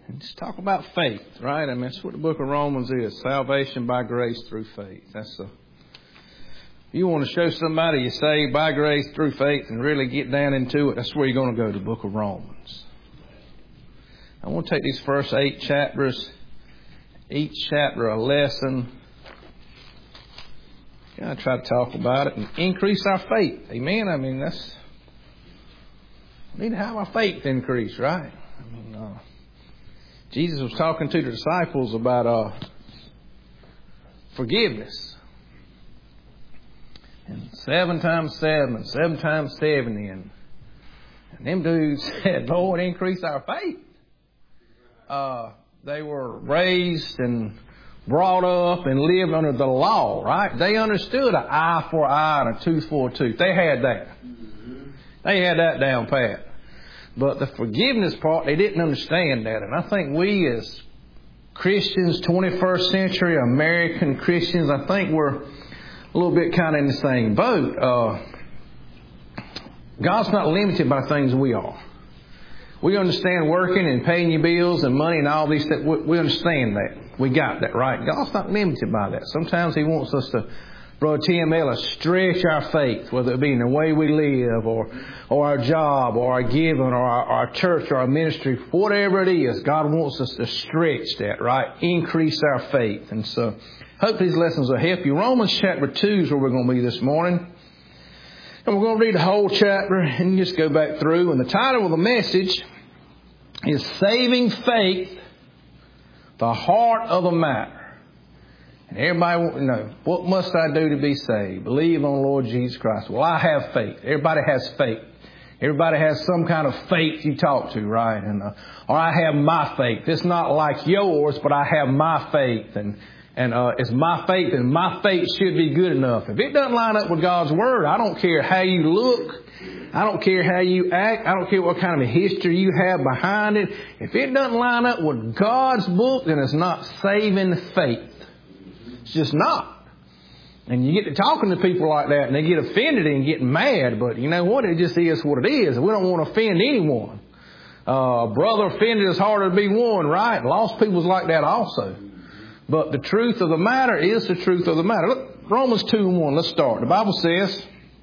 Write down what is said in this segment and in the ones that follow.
And just talk about faith, right? I mean, that's what the book of Romans is. Salvation by grace through faith. You want to show somebody you're saved by grace through faith and really get down into it, that's where you're going to go, to the book of Romans. I want to take these first 8 chapters, each chapter a lesson. Kind of try to talk about it and increase our faith. Amen? I mean, we need to have our faith increase, right? I mean, Jesus was talking to the disciples about forgiveness. And 7 times 7 and 7 times 70. And them dudes said, Lord, increase our faith. They were raised and brought up and lived under the law, right? They understood an eye for an eye and a tooth for a tooth. They had that. They had that down pat. But the forgiveness part, they didn't understand that. And I think we as Christians, 21st century American Christians, I think we're a little bit kind of in the same boat. God's not limited by things we are. We understand working and paying your bills and money and all these things. We understand that. We got that, right? God's not limited by that. Sometimes He wants us to, Brother Tim Ellis, stretch our faith, whether it be in the way we live or our job or our giving or our church or our ministry, whatever it is. God wants us to stretch that, right? Increase our faith. And so, hope these lessons will help you. Romans chapter 2 is where we're going to be this morning. And we're going to read the whole chapter and just go back through. And the title of the message is Saving Faith, the Heart of the Matter. And everybody wants to know, what must I do to be saved? Believe on the Lord Jesus Christ. Well, I have faith. Everybody has faith. Everybody has some kind of faith you talk to, right? And or I have my faith. It's not like yours, but I have my faith. And it's my faith, and my faith should be good enough. If it doesn't line up with God's Word, I don't care how you look. I don't care how you act. I don't care what kind of a history you have behind it. If it doesn't line up with God's book, then it's not saving faith. It's just not. And you get to talking to people like that, and they get offended and get mad. But you know what? It just is what it is. We don't want to offend anyone. Brother offended is harder to be won, right? Lost people's like that also. But the truth of the matter is the truth of the matter. Look, Romans 2:1, let's start. The Bible says,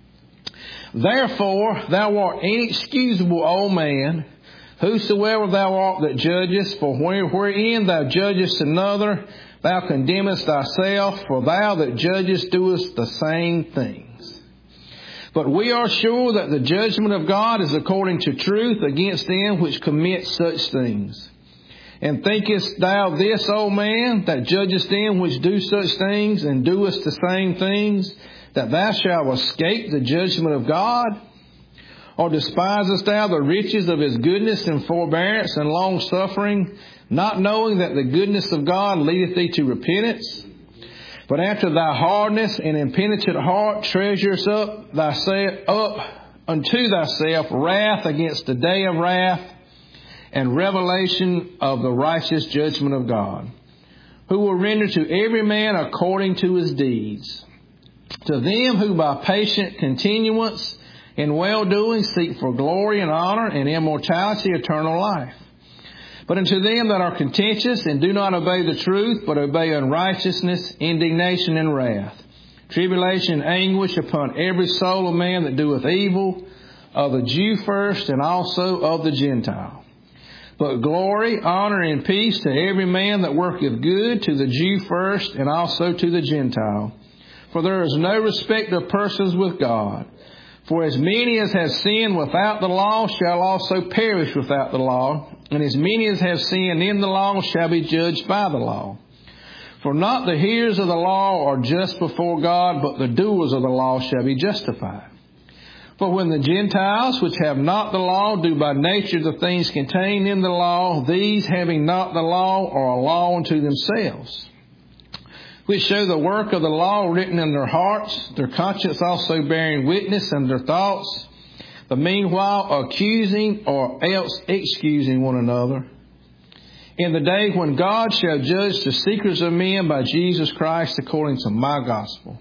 Therefore thou art inexcusable, O man, whosoever thou art that judgest, for wherein thou judgest another, thou condemnest thyself, for thou that judgest doest the same things. But we are sure that the judgment of God is according to truth against them which commit such things. And thinkest thou this, O man, that judgest them which do such things, and doest the same things, that thou shalt escape the judgment of God? Or despisest thou the riches of His goodness and forbearance and long suffering, not knowing that the goodness of God leadeth thee to repentance? But after thy hardness and impenitent heart treasures up unto thyself wrath against the day of wrath, and revelation of the righteous judgment of God, who will render to every man according to his deeds. To them who by patient continuance in well-doing seek for glory and honor and immortality, eternal life. But unto them that are contentious and do not obey the truth, but obey unrighteousness, indignation and wrath, tribulation and anguish upon every soul of man that doeth evil, of the Jew first and also of the Gentile. But glory, honor, and peace to every man that worketh good, to the Jew first, and also to the Gentile. For there is no respect of persons with God. For as many as have sinned without the law shall also perish without the law, and as many as have sinned in the law shall be judged by the law. For not the hearers of the law are just before God, but the doers of the law shall be justified. For when the Gentiles, which have not the law, do by nature the things contained in the law, these, having not the law, are a law unto themselves, which show the work of the law written in their hearts, their conscience also bearing witness, and their thoughts, the meanwhile accusing or else excusing one another, in the day when God shall judge the secrets of men by Jesus Christ according to my gospel.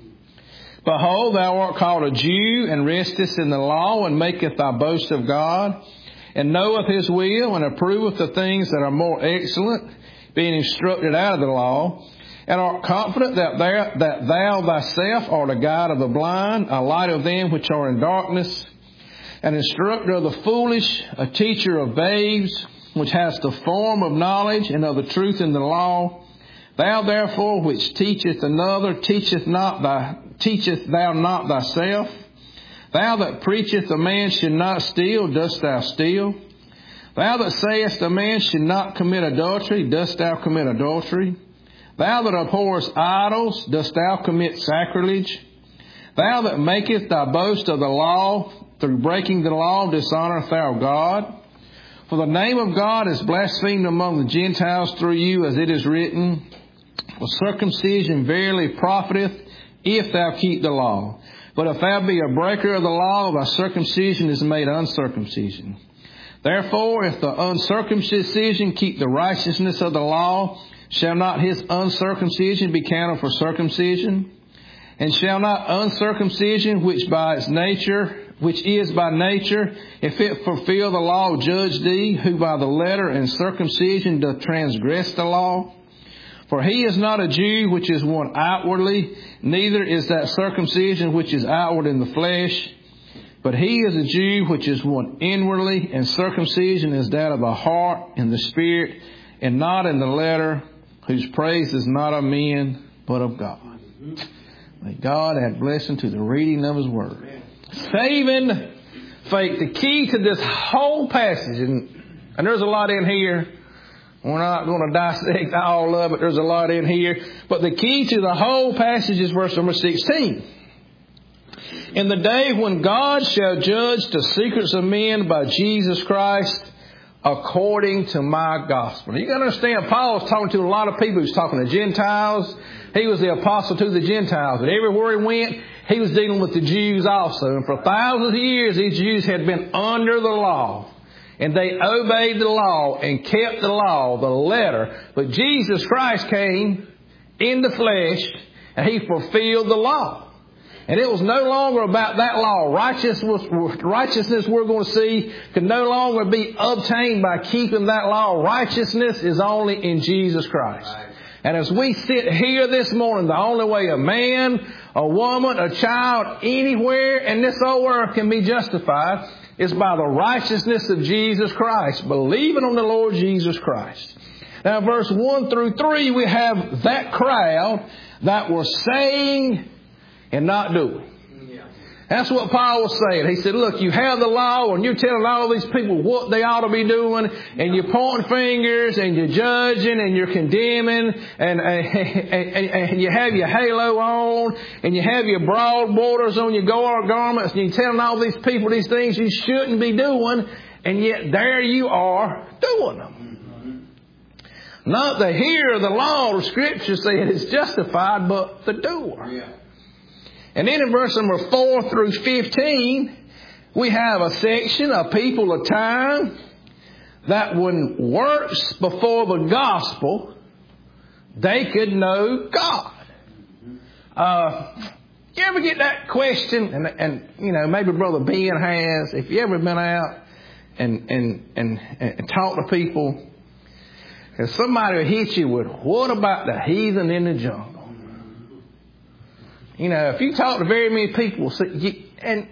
Behold, thou art called a Jew, and restest in the law, and maketh thy boast of God, and knoweth his will, and approveth the things that are more excellent, being instructed out of the law, and art confident that thou thyself art a guide of the blind, a light of them which are in darkness, an instructor of the foolish, a teacher of babes, which hast the form of knowledge and of the truth in the law. Thou therefore which teacheth another, teacheth thou not thyself? Thou that preacheth a man should not steal, dost thou steal? Thou that sayest a man should not commit adultery, dost thou commit adultery? Thou that abhorrest idols, dost thou commit sacrilege? Thou that makest thy boast of the law, through breaking the law dishonourest thou God? For the name of God is blasphemed among the Gentiles through you, as it is written, For circumcision verily profiteth, if thou keep the law. But if thou be a breaker of the law, thy circumcision is made uncircumcision. Therefore, if the uncircumcision keep the righteousness of the law, shall not his uncircumcision be counted for circumcision? And shall not uncircumcision, which is by nature, if it fulfill the law, judge thee, who by the letter and circumcision doth transgress the law? For he is not a Jew which is one outwardly, neither is that circumcision which is outward in the flesh. But he is a Jew which is one inwardly, and circumcision is that of the heart and the spirit, and not in the letter, whose praise is not of men, but of God. May God add blessing to the reading of his word. Saving faith. The key to this whole passage, and there's a lot in here. We're not going to dissect all of it. There's a lot in here. But the key to the whole passage is verse number 16. In the day when God shall judge the secrets of men by Jesus Christ, according to my gospel. You got to understand, Paul was talking to a lot of people. He was talking to Gentiles. He was the apostle to the Gentiles. And everywhere he went, he was dealing with the Jews also. And for thousands of years, these Jews had been under the law. And they obeyed the law and kept the law, the letter. But Jesus Christ came in the flesh and he fulfilled the law. And it was no longer about that law. Righteousness we're going to see can no longer be obtained by keeping that law. Righteousness is only in Jesus Christ. And as we sit here this morning, the only way a man, a woman, a child, anywhere in this whole world can be justified is by the righteousness of Jesus Christ, believing on the Lord Jesus Christ. Now, verse 1 through 3, we have that crowd that were saying and not doing. That's what Paul was saying. He said, look, you have the law and you're telling all these people what they ought to be doing, and you're pointing fingers and you're judging and you're condemning, and you have your halo on and you have your broad borders on your garments, and you're telling all these people these things you shouldn't be doing, and yet there you are doing them. Not the hearer of the law, the Scripture said is justified, but the doer. Yeah. And then in verse number 4 through 15, we have a section, a people, a time, that when works before the gospel, they could know God. You ever get that question? And you know, maybe Brother Ben has. If you ever been out and talked to people, and somebody will hit you with, what about the heathen in the jungle? You know, if you talk to very many people, and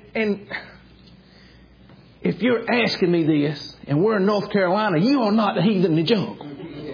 if you're asking me this, and we're in North Carolina, you are not the heathen in the jungle.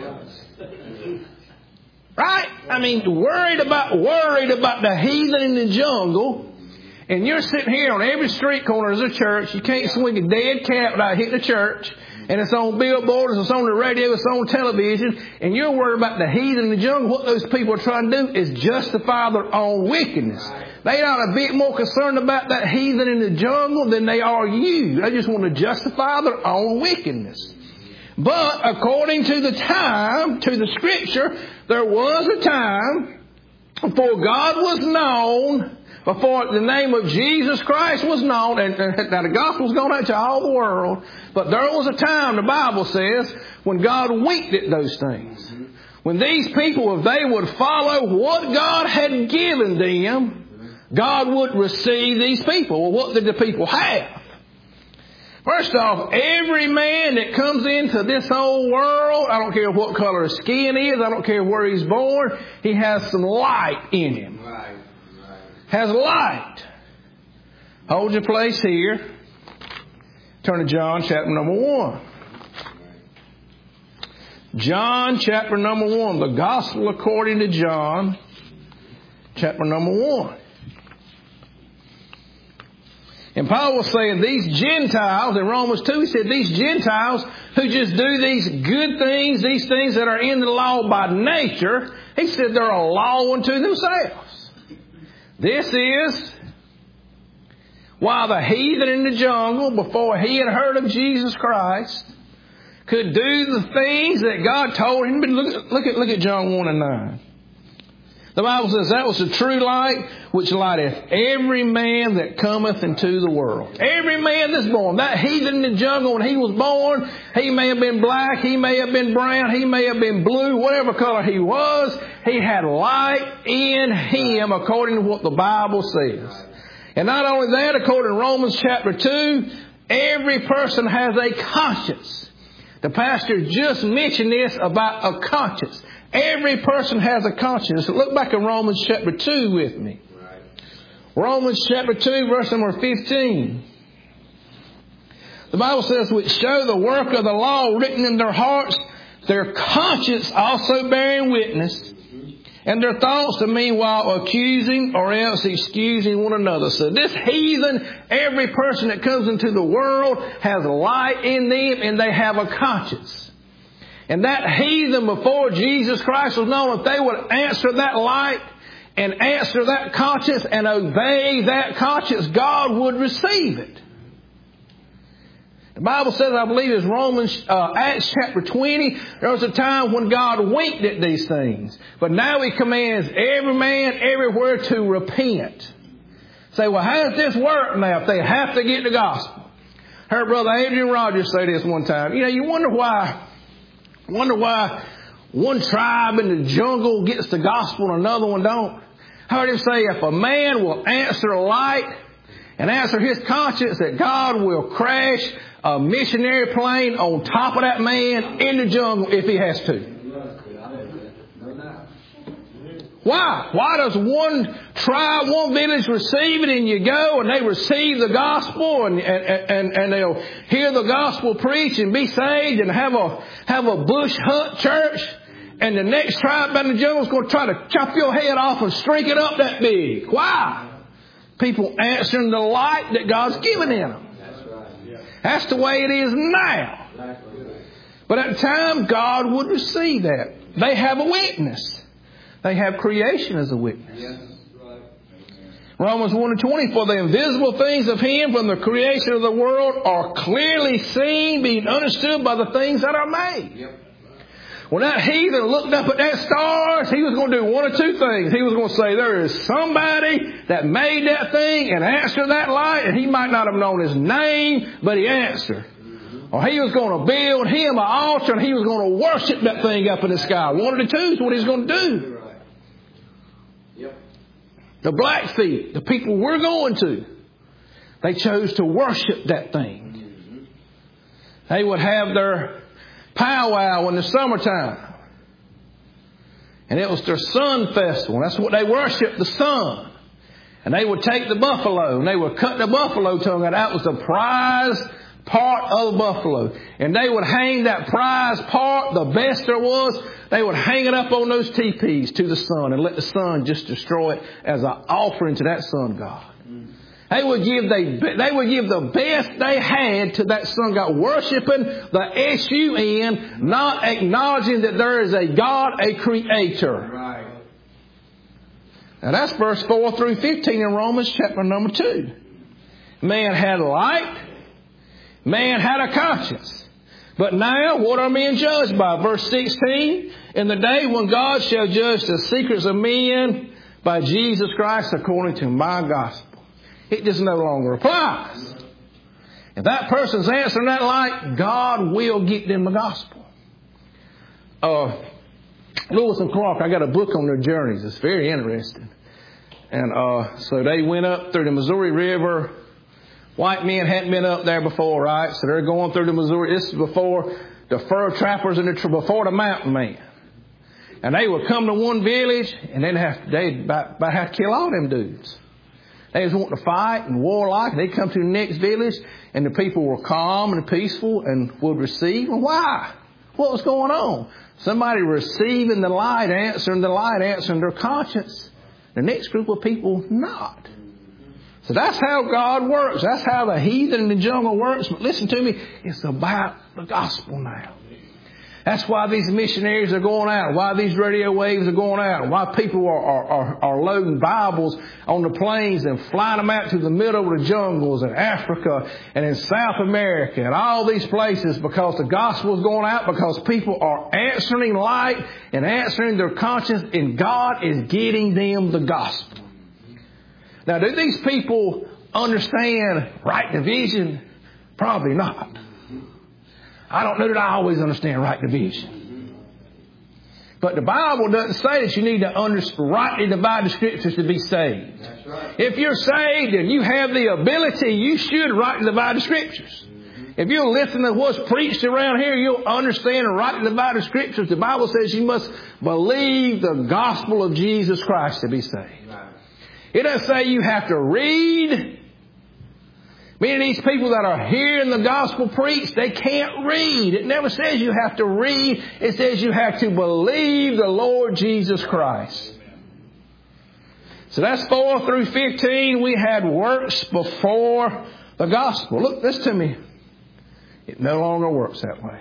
Right? I mean, worried about the heathen in the jungle, and you're sitting here on every street corner as a church. You can't swing a dead cat without hitting a church. And it's on billboards, it's on the radio, it's on television, and you're worried about the heathen in the jungle. What those people are trying to do is justify their own wickedness. They are a bit more concerned about that heathen in the jungle than they are you. They just want to justify their own wickedness. But according to the time, to the Scripture, there was a time before God was known, before the name of Jesus Christ was known, and now the gospel's gone out to all the world, but there was a time, the Bible says, when God winked at those things. When these people, if they would follow what God had given them, God would receive these people. Well, what did the people have? First off, every man that comes into this whole world, I don't care what color his skin is, I don't care where he's born, he has some light in him. Right. Has light. Hold your place here. Turn to John chapter number 1. John chapter number 1. The Gospel according to John chapter number 1. And Paul was saying these Gentiles, in Romans 2, he said these Gentiles who just do these good things, these things that are in the law by nature, he said they're a law unto themselves. This is why the heathen in the jungle, before he had heard of Jesus Christ, could do the things that God told him. But look at John 1 and 9. The Bible says that was the true light which lighteth every man that cometh into the world. Every man that's born. That heathen in the jungle, when he was born, he may have been black, he may have been brown, he may have been blue, whatever color he was, he had light in him according to what the Bible says. And not only that, according to Romans chapter 2, every person has a conscience. The pastor just mentioned this about a conscience. Every person has a conscience. Look back at Romans chapter 2 with me. Right. Romans chapter 2, verse number 15. The Bible says, which show the work of the law written in their hearts, their conscience also bearing witness, and their thoughts the meanwhile accusing or else excusing one another. So this heathen, every person that comes into the world has light in them and they have a conscience. And that heathen before Jesus Christ was known, if they would answer that light and answer that conscience and obey that conscience, God would receive it. The Bible says, I believe it's Acts chapter 20, there was a time when God winked at these things. But now He commands every man everywhere to repent. Say, well, how does this work now if they have to get the gospel? I heard Brother Adrian Rogers say this one time. You wonder why one tribe in the jungle gets the gospel and another one don't. I heard him say, if a man will answer a light and answer his conscience, that God will crash a missionary plane on top of that man in the jungle if He has to. Why? Why does one tribe, one village receive it and you go and they receive the gospel and they'll hear the gospel preached and be saved and have a bush hut church, and the next tribe down in the jungle is going to try to chop your head off and shrink it up that big? Why? People answering the light that God's given in them. That's the way it is now. But at the time, God would receive that. They have a witness. They have creation as a witness. Romans 1 and 20, for the invisible things of Him from the creation of the world are clearly seen, being understood by the things that are made. When that heathen looked up at that stars, he was going to do one of two things. He was going to say, there is somebody that made that thing and answered that light, and he might not have known his name, but he answered. Or he was going to build him an altar and he was going to worship that thing up in the sky. One of the two is what he's going to do. The Blackfeet, the people we're going to, they chose to worship that thing. They would have their powwow in the summertime. And it was their sun festival. That's what they worshiped, the sun. And they would take the buffalo and they would cut the buffalo tongue out. That was the prize part of the buffalo. And they would hang that prize part, the best there was, they would hang it up on those teepees to the sun and let the sun just destroy it as an offering to that sun god. They would give the best they had to that sun god, worshiping the S-U-N, not acknowledging that there is a God, a creator. Right. Now that's verse 4 through 15 in Romans chapter number 2. Man had light. Man had a conscience. But now, what are men judged by? Verse 16, in the day when God shall judge the secrets of men by Jesus Christ according to my gospel. It just no longer applies. If that person's answering that light, God will get them the gospel. Lewis and Clark, I got a book on their journeys. It's very interesting. And so they went up through the Missouri River White men hadn't been up there before, right? So they're going through the Missouri. This is before the fur trappers and before the mountain men. And they would come to one village and they'd about have to kill all them dudes. They was wanting to fight and warlike. They'd come to the next village and the people were calm and peaceful and would receive. And why? What was going on? Somebody receiving the light, answering their conscience. The next group of people not. So that's how God works. That's how the heathen in the jungle works. But listen to me, it's about the gospel now. That's why these missionaries are going out, why these radio waves are going out, why people are loading Bibles on the planes and flying them out to the middle of the jungles in Africa and in South America and all these places, because the gospel is going out, because people are answering light and answering their conscience, and God is getting them the gospel. Now, do these people understand right division? Probably not. I don't know that I always understand right division. But the Bible doesn't say that you need to rightly divide the Scriptures to be saved. That's right. If you're saved and you have the ability, you should rightly divide the Scriptures. If you'll listen to what's preached around here, you'll understand and rightly divide the Scriptures. The Bible says you must believe the gospel of Jesus Christ to be saved. Right. It doesn't say you have to read. Many of these people that are hearing the gospel preached, they can't read. It never says you have to read. It says you have to believe the Lord Jesus Christ. So that's 4 through 15. We had works before the gospel. Look, listen to me. It no longer works that way.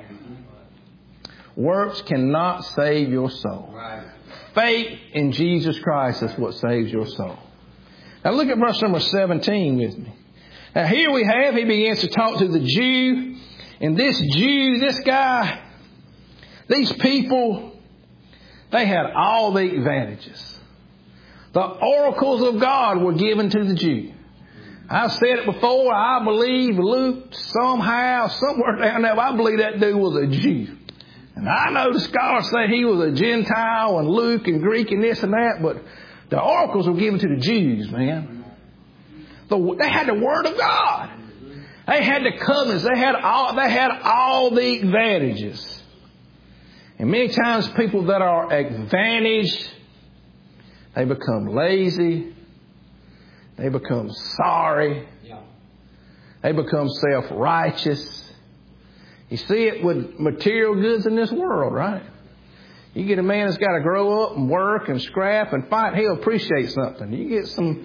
Works cannot save your soul. Faith in Jesus Christ is what saves your soul. Now look at verse number 17 with me. Now here we have, he begins to talk to the Jew. And this Jew, this guy, these people, they had all the advantages. The oracles of God were given to the Jew. I've said it before, I believe Luke somehow, somewhere down there, I believe that dude was a Jew. And I know the scholars say he was a Gentile and Luke and Greek and this and that, but the oracles were given to the Jews, man. They had the Word of God. They had the covenants. They had all the advantages. And many times people that are advantaged, they become lazy. They become sorry. They become self-righteous. You see it with material goods in this world, right? You get a man that's got to grow up and work and scrap and fight, he'll appreciate something. You get some,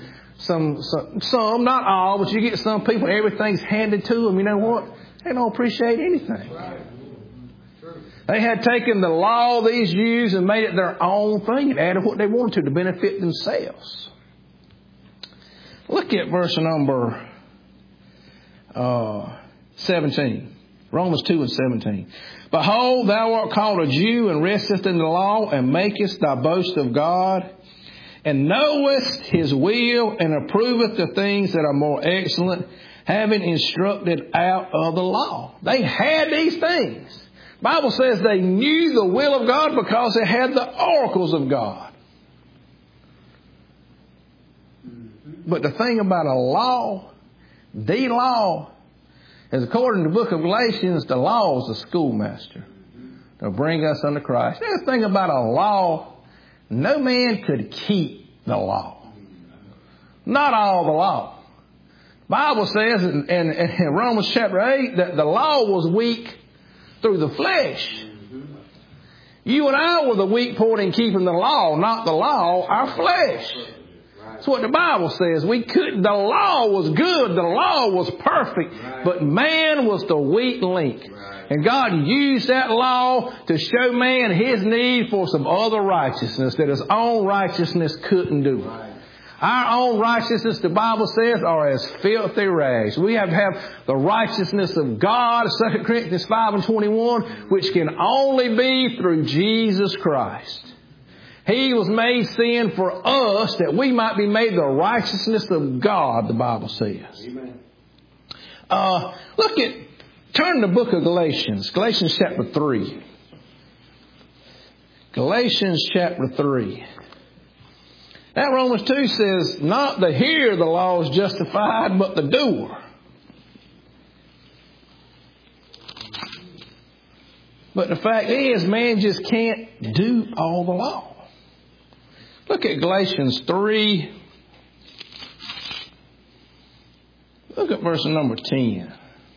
not all, but you get some people, everything's handed to them. You know what? They don't appreciate anything. They had taken the law these Jews and made it their own thing and added what they wanted to benefit themselves. Look at verse number 17. Romans 2 and 17. Behold, thou art called a Jew and restest in the law and makest thy boast of God, and knowest his will and approveth the things that are more excellent, having instructed out of the law. They had these things. The Bible says they knew the will of God because they had the oracles of God. But the thing about a law, the law, is according to the book of Galatians, the law is the schoolmaster to bring us unto Christ. The thing about a law, no man could keep the law. Not all the law. The Bible says in Romans chapter 8 that the law was weak through the flesh. You and I were the weak point in keeping the law, not the law, our flesh. That's what the Bible says. The law was good. The law was perfect. But man was the weak link. And God used that law to show man his need for some other righteousness that his own righteousness couldn't do. Our own righteousness, the Bible says, are as filthy rags. We have to have the righteousness of God, 2 Corinthians 5 and 21, which can only be through Jesus Christ. He was made sin for us that we might be made the righteousness of God, the Bible says. Amen. Turn to the book of Galatians. Galatians chapter 3. Galatians chapter 3. That Romans 2 says, not the hearer of the law is justified, but the doer. But the fact is, man just can't do all the law. Look at Galatians 3. Look at verse number 10.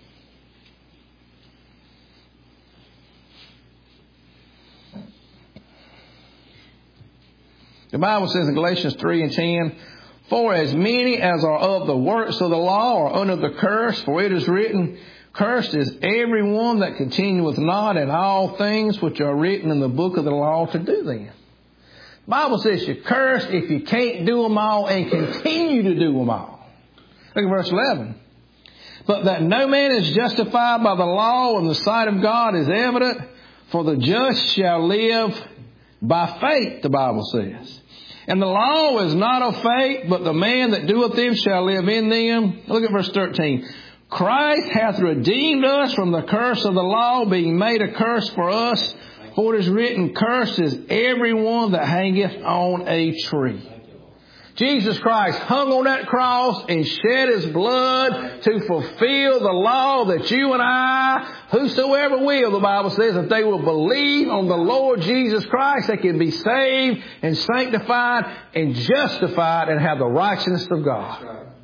The Bible says in Galatians 3 and 10, "For as many as are of the works of the law are under the curse, for it is written, Cursed is everyone that continueth not in all things which are written in the book of the law to do them." The Bible says you're cursed if you can't do them all and continue to do them all. Look at verse 11. "But that no man is justified by the law in the sight of God is evident, for the just shall live by faith," the Bible says. "And the law is not of faith, but the man that doeth them shall live in them." Look at verse 13. "Christ hath redeemed us from the curse of the law, being made a curse for us. For it is written, Cursed is everyone that hangeth on a tree." Jesus Christ hung on that cross and shed His blood to fulfill the law that you and I, whosoever will, the Bible says, if they will believe on the Lord Jesus Christ, they can be saved and sanctified and justified and have the righteousness of God.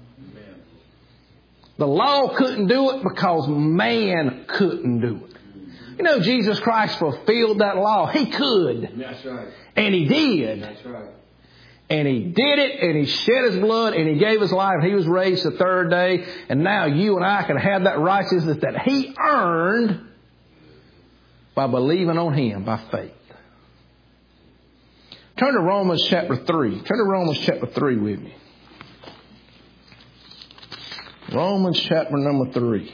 The law couldn't do it because man couldn't do it. You know, Jesus Christ fulfilled that law. He could. That's right. And He did. That's right. And He did it, and He shed His blood, and He gave His life. He was raised the third day. And now you and I can have that righteousness that He earned by believing on Him by faith. Turn to Romans chapter 3. Turn to Romans chapter 3 with me. Romans chapter number 3.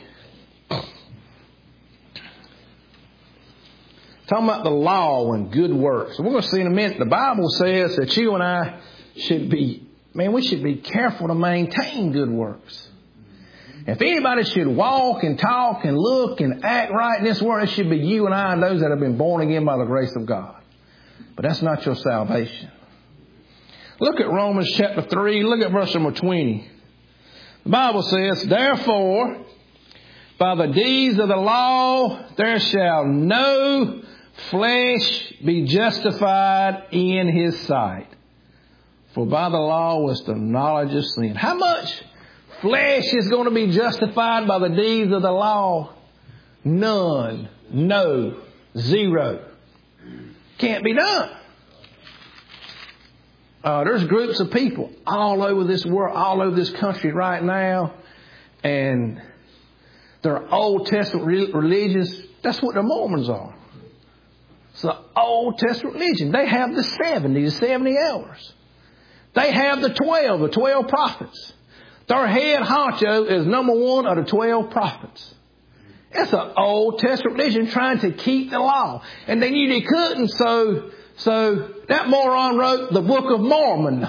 Talking about the law and good works. We're going to see in a minute, the Bible says that you and I should be, we should be careful to maintain good works. If anybody should walk and talk and look and act right in this world, it should be you and I and those that have been born again by the grace of God. But that's not your salvation. Look at Romans chapter 3. Look at verse number 20. The Bible says, "Therefore, by the deeds of the law, there shall no flesh be justified in His sight. For by the law was the knowledge of sin." How much flesh is going to be justified by the deeds of the law? None. No. Zero. Can't be done. There's groups of people all over this world, all over this country right now, and they're Old Testament religions. That's what the Mormons are. It's the Old Testament religion. They have the 70 hours. They have the 12 prophets. Their head honcho is number one of the 12 prophets. It's an Old Testament religion trying to keep the law. And they knew they couldn't, so that moron wrote the Book of Mormon.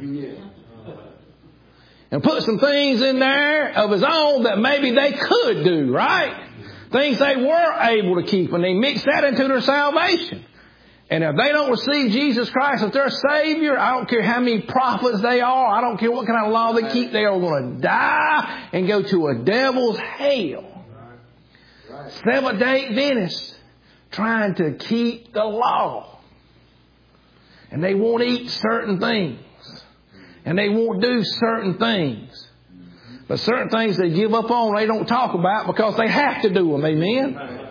And put some things in there of his own that maybe they could do, right? Things they were able to keep, and they mix that into their salvation. And if they don't receive Jesus Christ as their Savior, I don't care how many prophets they are, I don't care what kind of law they keep, they are going to die and go to a devil's hell. Seventh-day Adventists trying to keep the law. And they won't eat certain things. And they won't do certain things. But certain things they give up on, they don't talk about because they have to do them. Amen?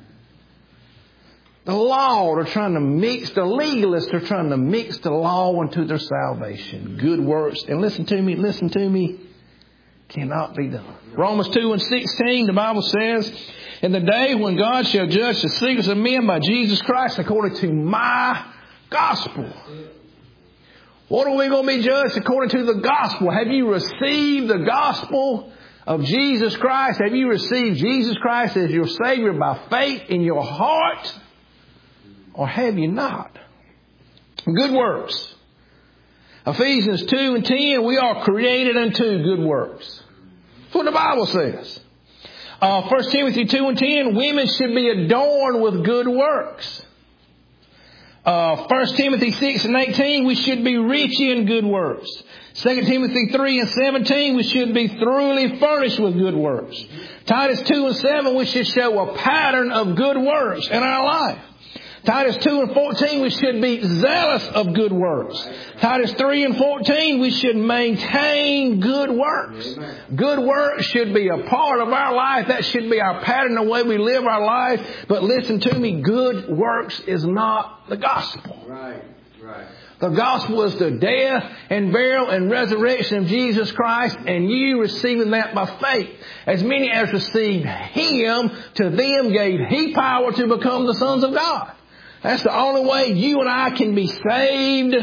The law, they're trying to mix, the legalists are trying to mix the law into their salvation. Good works. And listen to me, cannot be done. Romans 2:16, the Bible says, "In the day when God shall judge the secrets of men by Jesus Christ according to my gospel." What are we going to be judged according to the gospel? Have you received the gospel of Jesus Christ? Have you received Jesus Christ as your Savior by faith in your heart? Or have you not? Good works. Ephesians 2:10, we are created unto good works. That's what the Bible says. 1 Timothy 2:10, women should be adorned with good works. 1 Timothy 6:18, we should be rich in good works. 2 Timothy 3:17, we should be thoroughly furnished with good works. Titus 2:7, we should show a pattern of good works in our life. Titus 2:14, we should be zealous of good works. Titus 3:14, we should maintain good works. Amen. Good works should be a part of our life. That should be our pattern, the way we live our life. But listen to me, good works is not the gospel. Right. The gospel is the death and burial and resurrection of Jesus Christ, and you receiving that by faith. As many as received Him, to them gave He power to become the sons of God. That's the only way you and I can be saved,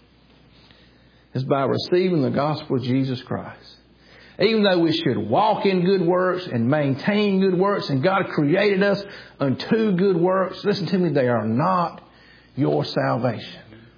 is by receiving the gospel of Jesus Christ. Even though we should walk in good works and maintain good works, and God created us unto good works, listen to me, they are not your salvation.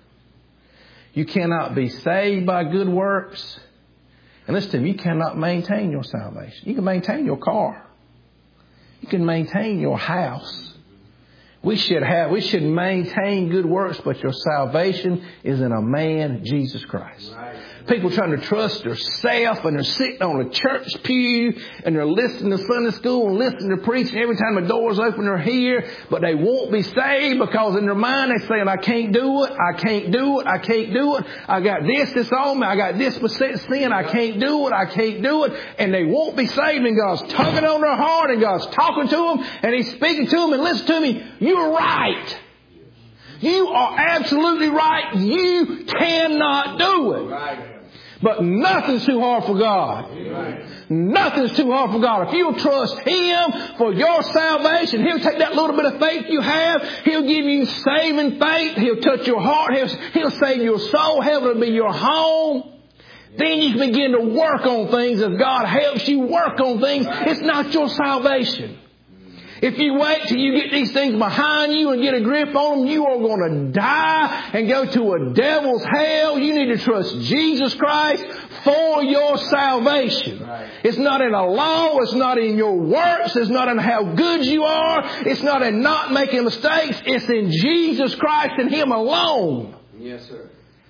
You cannot be saved by good works. And listen to me, you cannot maintain your salvation. You can maintain your car. You can maintain your house. We should maintain good works, but your salvation is in a man, Jesus Christ. Right. People trying to trust themselves, and they're sitting on a church pew, and they're listening to Sunday school and listening to preaching. Every time the door's open, they're here, but they won't be saved because in their mind they're saying, I can't do it, I can't do it, I can't do it. I got this on me, I got this beset sin, I can't do it, I can't do it. And they won't be saved, and God's tugging on their heart, and God's talking to them, and He's speaking to them, and listen to me, you're right. You are absolutely right. You cannot do it. But nothing's too hard for God. Nothing's too hard for God. If you'll trust Him for your salvation, He'll take that little bit of faith you have. He'll give you saving faith. He'll touch your heart. He'll save your soul. Heaven will be your home. Then you can begin to work on things as God helps you work on things. It's not your salvation. If you wait till you get these things behind you and get a grip on them, you are going to die and go to a devil's hell. You need to trust Jesus Christ for your salvation. Right. It's not in a law. It's not in your works. It's not in how good you are. It's not in not making mistakes. It's in Jesus Christ and Him alone. Yes, sir.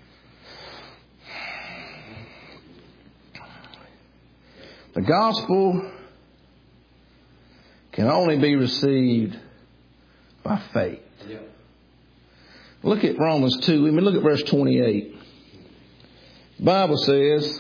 The gospel can only be received by faith. Yep. Look at Romans 2. Look at verse 28. The Bible says,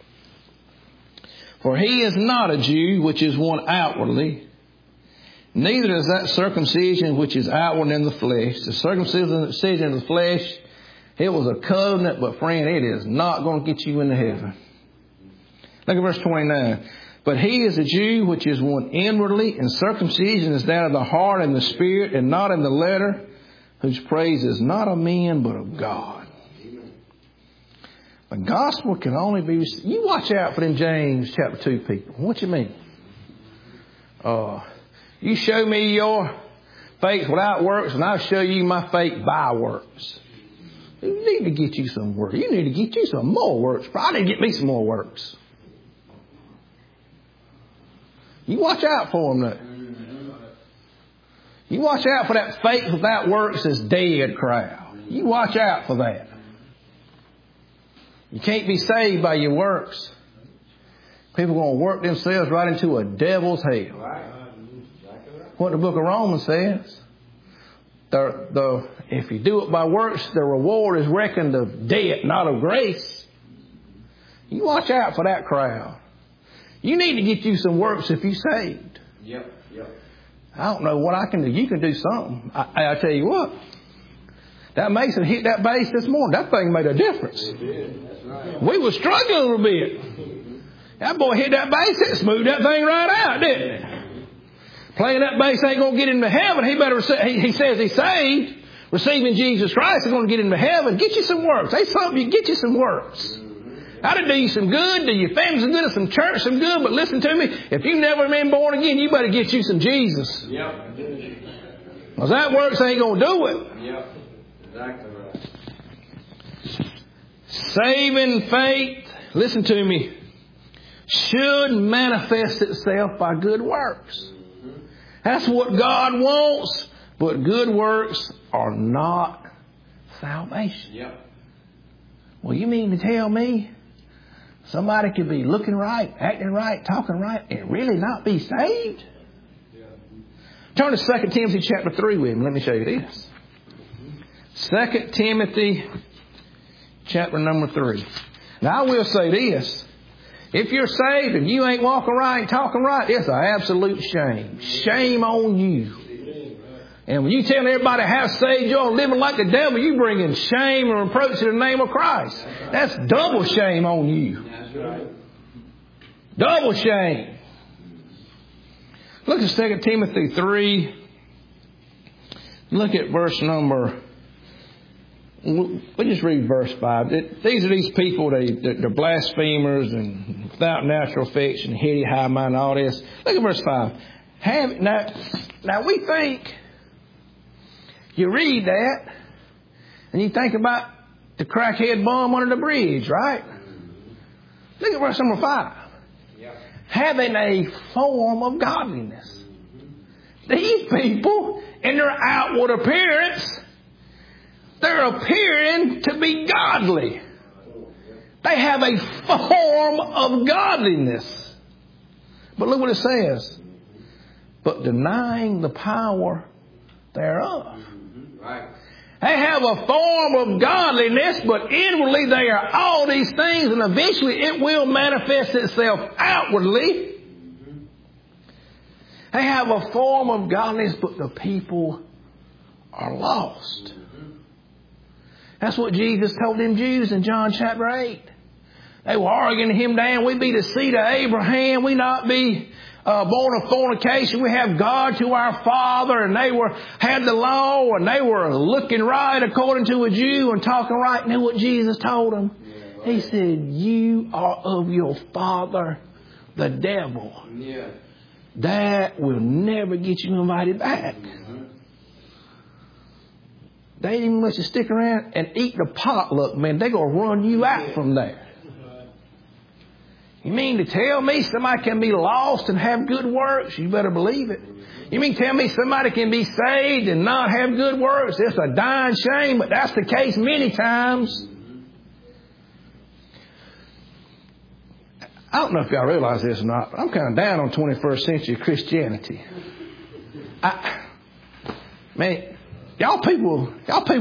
for he is not a Jew, which is one outwardly, neither is that circumcision which is outward in the flesh. The circumcision in the flesh, it was a covenant, but friend, it is not going to get you into heaven. Look at verse 29. But he is a Jew which is one inwardly, and circumcision is that of the heart and the spirit, and not in the letter, whose praise is not of men, but of God. The gospel can only be received. You watch out for them James chapter 2 people. What you mean? You show me your faith without works, and I'll show you my faith by works. You need to get you some works. You need to get you some more works. I need to get me some more works. You watch out for them, though. You watch out for that faith without works is dead crowd. You watch out for that. You can't be saved by your works. People are going to work themselves right into a devil's hell. What the book of Romans says. If you do it by works, the reward is reckoned of debt, not of grace. You watch out for that crowd. You need to get you some works if you're saved. Yep. I don't know what I can do. You can do something. I tell you what. That Mason hit that base this morning. That thing made a difference. It did. That's right. We were struggling a little bit. That boy hit that base. It smoothed that thing right out, didn't it? Playing that base ain't going to get into heaven. He says he's saved. Receiving Jesus Christ is going to get into heaven. Get you some works. Say something. Get you some works. That'll do you some good, do your family some good, some church some good. But listen to me, if you've never been born again, you better get you some Jesus. Yep. Because that works ain't going to do it. Yep. Exactly right. Saving faith, listen to me, should manifest itself by good works. That's what God wants. But good works are not salvation. Yep. Well, you mean to tell me somebody could be looking right, acting right, talking right, and really not be saved? Yeah. Turn to 2 Timothy chapter 3 with me. Let me show you this. 2 Timothy chapter number 3. Now, I will say this. If you're saved and you ain't walking right and talking right, it's an absolute shame. Shame on you. And when you tell everybody how saved you are living like the devil, you bringing shame and reproach to the name of Christ. That's double shame on you. Double shame. Look at 2 Timothy 3. Look at verse number... We'll just read verse 5. These are these people, they're blasphemers and without natural affection, heady, high-minded, all this. Look at verse 5. Now we think, you read that, and you think about the crackhead bum under the bridge, right? Look at verse number 5. Having a form of godliness. These people, in their outward appearance, they're appearing to be godly. They have a form of godliness. But look what it says. But denying the power thereof. Right. They have a form of godliness, but inwardly they are all these things, and eventually it will manifest itself outwardly. They have a form of godliness, but the people are lost. That's what Jesus told them Jews in John chapter 8. They were arguing him down. We be the seed of Abraham. We not be born of fornication. We have God to our Father. And they had the law, and they were looking right according to a Jew and talking right. And then what Jesus told them? He said, you are of your father, the devil. Yeah. That will never get you invited back. They ain't even let you stick around and eat the potluck, man. They're going to run you out from there. You mean to tell me somebody can be lost and have good works? You better believe it. You mean to tell me somebody can be saved and not have good works? It's a dying shame, but that's the case many times. I don't know if y'all realize this or not, but I'm kind of down on 21st century Christianity. Man, y'all people,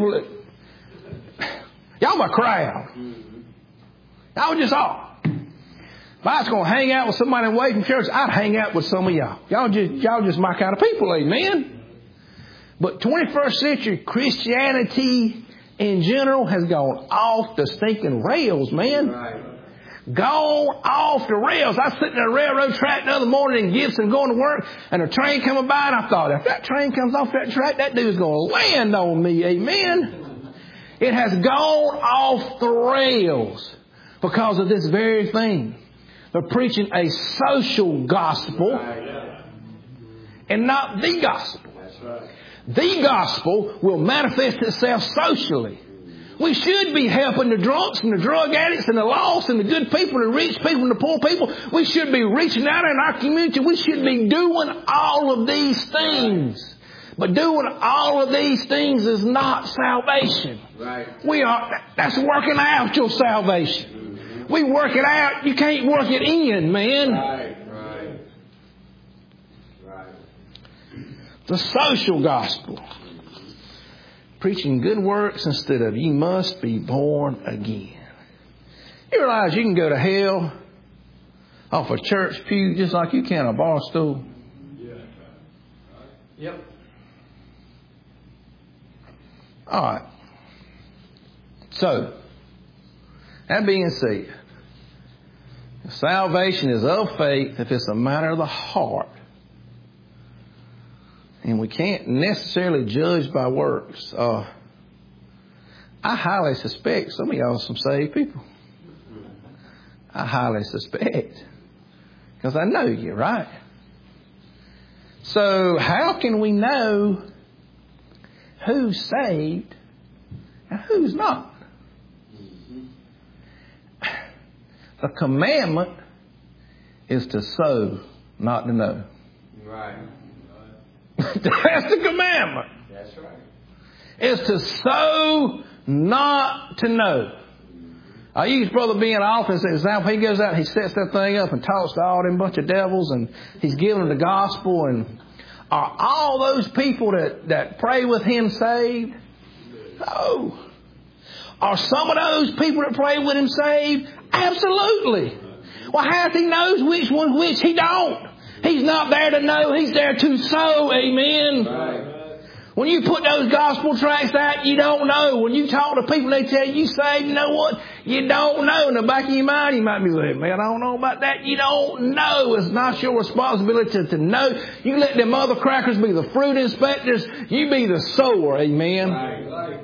y'all my crowd. Y'all just all. If I was going to hang out with somebody away from church, I'd hang out with some of y'all. Y'all just my kind of people, amen. But 21st century Christianity in general has gone off the stinking rails, man. Right. Gone off the rails. I was sitting in a railroad track the other morning in Gibson going to work, and a train coming by, and I thought, if that train comes off that track, that dude's going to land on me, amen. It has gone off the rails because of this very thing. They're preaching a social gospel and not the gospel. The gospel will manifest itself socially. We should be helping the drunks and the drug addicts and the lost and the good people and the rich people and the poor people. We should be reaching out in our community. We should be doing all of these things. But doing all of these things is not salvation. Right. That's working out your salvation. We work it out. You can't work it in, man. Right. The social gospel. Preaching good works instead of you must be born again. You realize you can go to hell off a church pew just like you can a bar stool? Yeah. Yep. All right. So, that being said, salvation is of faith if it's a matter of the heart. And we can't necessarily judge by works. I highly suspect some of y'all are some saved people. I highly suspect. Because I know you, right? So how can we know who's saved and who's not? The commandment is to sow, not to know. Right. That's the commandment. That's right. Is to sow, not to know. I use Brother Ben often as an example. He goes out and he sets that thing up and talks to all them bunch of devils, and he's giving them the gospel. And are all those people that pray with him saved? No. Are some of those people that pray with him saved? Absolutely. Well, how he knows which one's which? He don't. He's not there to know. He's there to sow. Amen. Right. When you put those gospel tracts out, you don't know. When you talk to people, they tell you saved. You know what? You don't know. In the back of your mind, you might be like, man, I don't know about that. You don't know. It's not your responsibility to know. You let them other crackers be the fruit inspectors. You be the sower. Amen. Right.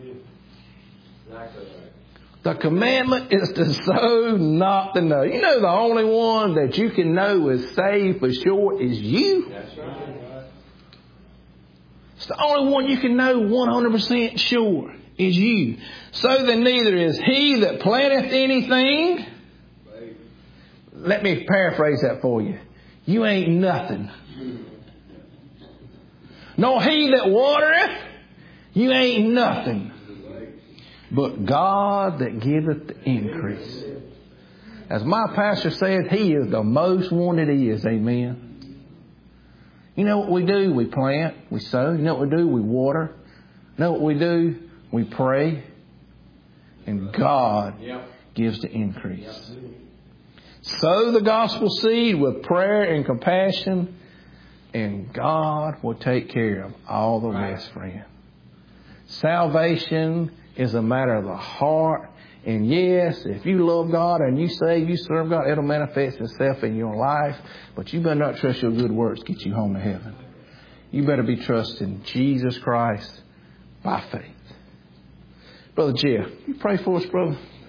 The commandment is to sow, not to know. You know the only one that you can know is saved for sure is you. That's right. It's the only one you can know 100% sure is you. So then neither is he that planteth anything. Let me paraphrase that for you. You ain't nothing. Nor he that watereth. You ain't nothing. But God that giveth the increase. As my pastor said, he is the most one that he is. Amen. You know what we do? We plant, we sow. You know what we do? We water. You know what we do? We pray. And God gives the increase. Sow the gospel seed with prayer and compassion, and God will take care of all the rest, friend. Salvation is a matter of the heart. And yes, if you love God and you say you serve God, it'll manifest itself in your life. But you better not trust your good works to get you home to heaven. You better be trusting Jesus Christ by faith. Brother Jeff, you pray for us, brother.